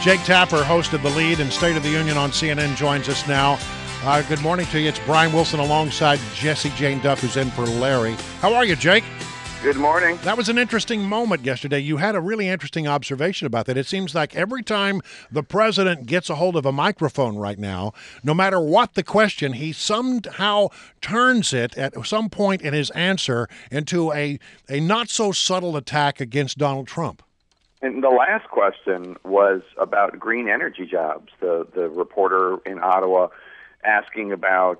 Jake Tapper, host of The Lead and State of the Union on CNN, joins us now. Good morning to you. It's Brian Wilson alongside Jesse Jane Duff, who's in for Larry. How are you, Jake? Good morning. That was an interesting moment yesterday. You had a really interesting observation about that. It seems like every time the president gets a hold of a microphone right now, no matter what the question, he somehow turns it at some point in his answer into a not-so-subtle attack against Donald Trump. And the last question was about green energy jobs. The reporter in Ottawa asking about,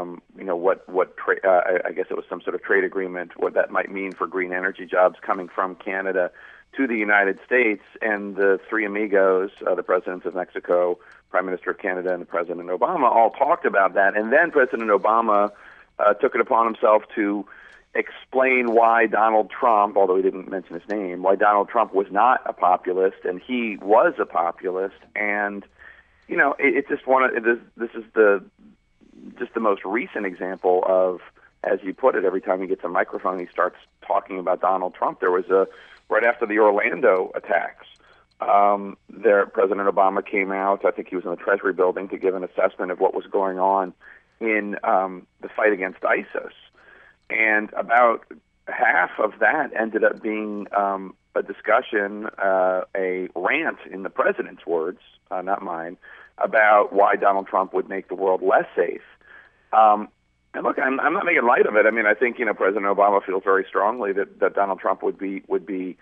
I guess it was some sort of trade agreement, what that might mean for green energy jobs coming from Canada to the United States. And the three amigos, the presidents of Mexico, Prime Minister of Canada, and President Obama all talked about that. And then President Obama took it upon himself to explain why Donald Trump, although he didn't mention his name, why Donald Trump was not a populist and he was a populist. And you know, it's just this is the most recent example of, as you put it, every time he gets a microphone, he starts talking about Donald Trump. There was right after the Orlando attacks, President Obama came out. I think he was in the Treasury building to give an assessment of what was going on in the fight against ISIS. And about half of that ended up being a discussion, a rant in the president's words, not mine, about why Donald Trump would make the world less safe. And look, I'm not making light of it. I mean, I think President Obama feels very strongly that Donald Trump would be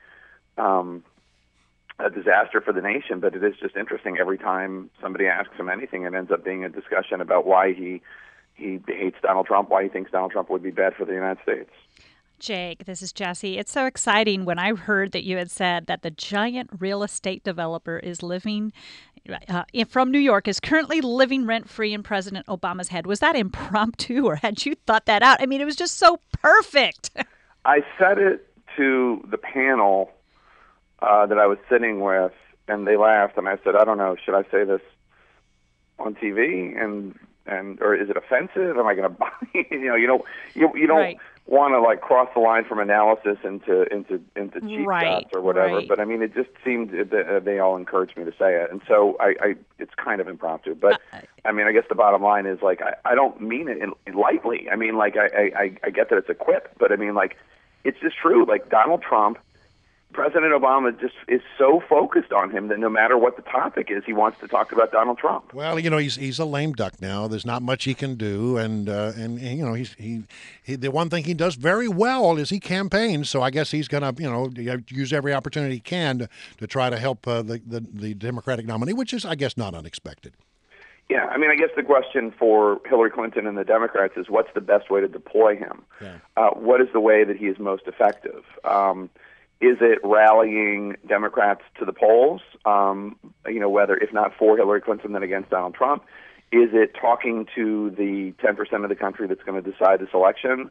a disaster for the nation. But it is just interesting every time somebody asks him anything, it ends up being a discussion about why he hates Donald Trump, why he thinks Donald Trump would be bad for the United States. Jake, this is Jesse. It's so exciting when I heard that you had said that the giant real estate developer is living from New York, is currently living rent-free in President Obama's head. Was that impromptu, or had you thought that out? I mean, it was just so perfect. I said it to the panel that I was sitting with, and they laughed, and I said, I don't know, should I say this on TV? Or is it offensive? Am I going to buy? You don't Right. want to like cross the line from analysis into cheap shots or whatever. Right. But I mean, it just seemed that they all encouraged me to say it, and so I it's kind of impromptu. But I mean, I guess the bottom line is like I don't mean it lightly. I mean, like I get that it's a quip, but I mean, like it's just true. Like Donald Trump. President Obama just is so focused on him that no matter what the topic is, he wants to talk about Donald Trump. Well, he's a lame duck now. There's not much he can do, and he the one thing he does very well is he campaigns. So I guess he's going to use every opportunity he can to try to help the Democratic nominee, which is, I guess, not unexpected. Yeah, I mean, I guess the question for Hillary Clinton and the Democrats is what's the best way to deploy him? Yeah. What is the way that he is most effective? Is it rallying Democrats to the polls, whether if not for Hillary Clinton, then against Donald Trump? Is it talking to the 10% of the country that's going to decide this election,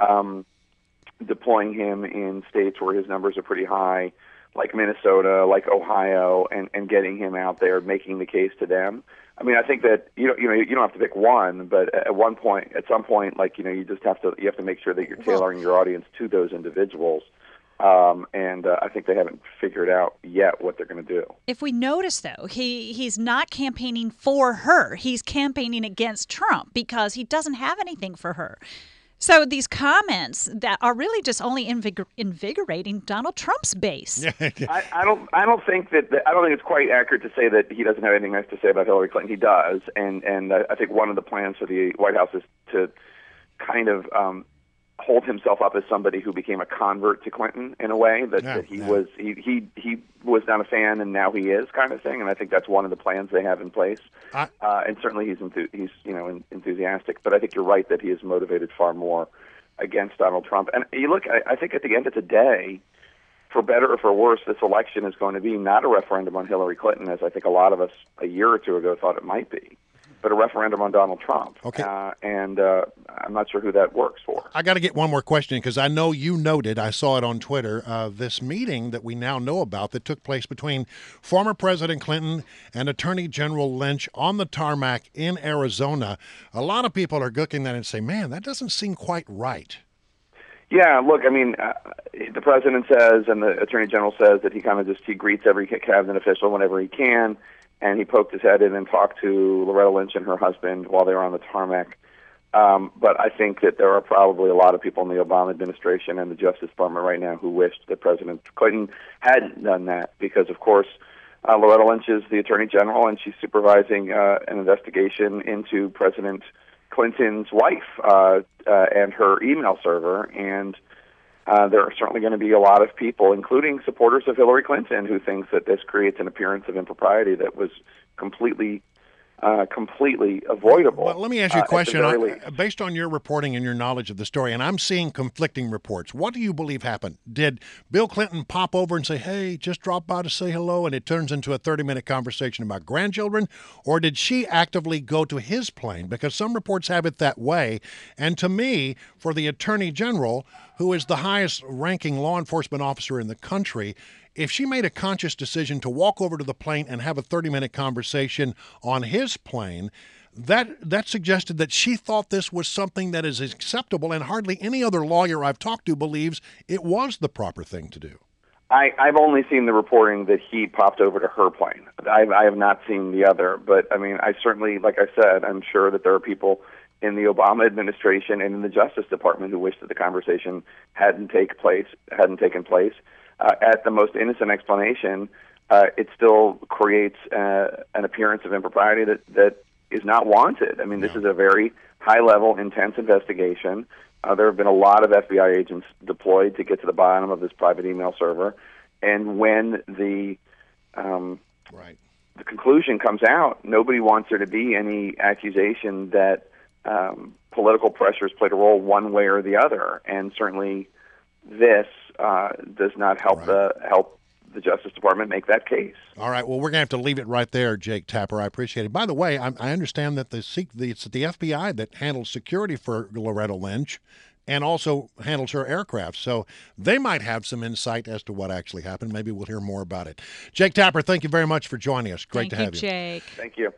deploying him in states where his numbers are pretty high, like Minnesota, like Ohio, and getting him out there, making the case to them? I mean, I think that you don't have to pick one, but at some point, you just have to make sure that you're tailoring your audience to those individuals. And I think they haven't figured out yet what they're going to do. If we notice, though, he's not campaigning for her. He's campaigning against Trump because he doesn't have anything for her. So these comments that are really just only invigorating Donald Trump's base. I don't think it's quite accurate to say that he doesn't have anything nice to say about Hillary Clinton. He does, and I think one of the plans for the White House is to kind of hold himself up as somebody who became a convert to Clinton in a way that he was not a fan and now he is, kind of thing. And I think that's one of the plans they have in place. And certainly he's enthusiastic. But I think you're right that he is motivated far more against Donald Trump. And you look, I think at the end of the day, for better or for worse, this election is going to be not a referendum on Hillary Clinton, as I think a lot of us a year or two ago thought it might be, but a referendum on Donald Trump. Okay. And I'm not sure who that works for. I got to get one more question because I know you noted, I saw it on Twitter, this meeting that we now know about that took place between former President Clinton and Attorney General Lynch on the tarmac in Arizona. A lot of people are looking at that and say, man, that doesn't seem quite right. Yeah, look, I mean, the president says and the attorney general says that he greets every cabinet official whenever he can, and he poked his head in and talked to Loretta Lynch and her husband while they were on the tarmac. But I think that there are probably a lot of people in the Obama administration and the Justice Department right now who wished that President Clinton hadn't done that because, of course, Loretta Lynch is the Attorney General and she's supervising an investigation into President Clinton's wife and her email server. And there are certainly going to be a lot of people, including supporters of Hillary Clinton, who thinks that this creates an appearance of impropriety that was completely avoidable. Well, let me ask you a question. Based on your reporting and your knowledge of the story, and I'm seeing conflicting reports, what do you believe happened? Did Bill Clinton pop over and say, hey, just drop by to say hello, and it turns into a 30-minute conversation about grandchildren? Or did she actively go to his plane? Because some reports have it that way. And to me, for the Attorney General, who is the highest-ranking law enforcement officer in the country, if she made a conscious decision to walk over to the plane and have a 30-minute conversation on his plane, that suggested that she thought this was something that is acceptable, and hardly any other lawyer I've talked to believes it was the proper thing to do. I've only seen the reporting that he popped over to her plane. I have not seen the other, but I mean, I certainly, like I said, I'm sure that there are people in the Obama administration and in the Justice Department who wish that the conversation hadn't taken place. At the most innocent explanation, it still creates an appearance of impropriety that is not wanted. I mean, this is a very high-level, intense investigation. There have been a lot of FBI agents deployed to get to the bottom of this private email server, and when the conclusion comes out, nobody wants there to be any accusation that political pressures played a role one way or the other, and certainly this does not help the Justice Department make that case. All right. Well, we're going to have to leave it right there, Jake Tapper. I appreciate it. By the way, I understand that it's the FBI that handles security for Loretta Lynch and also handles her aircraft. So they might have some insight as to what actually happened. Maybe we'll hear more about it. Jake Tapper, thank you very much for joining us. Great to have you. Thank you, Jake. Thank you.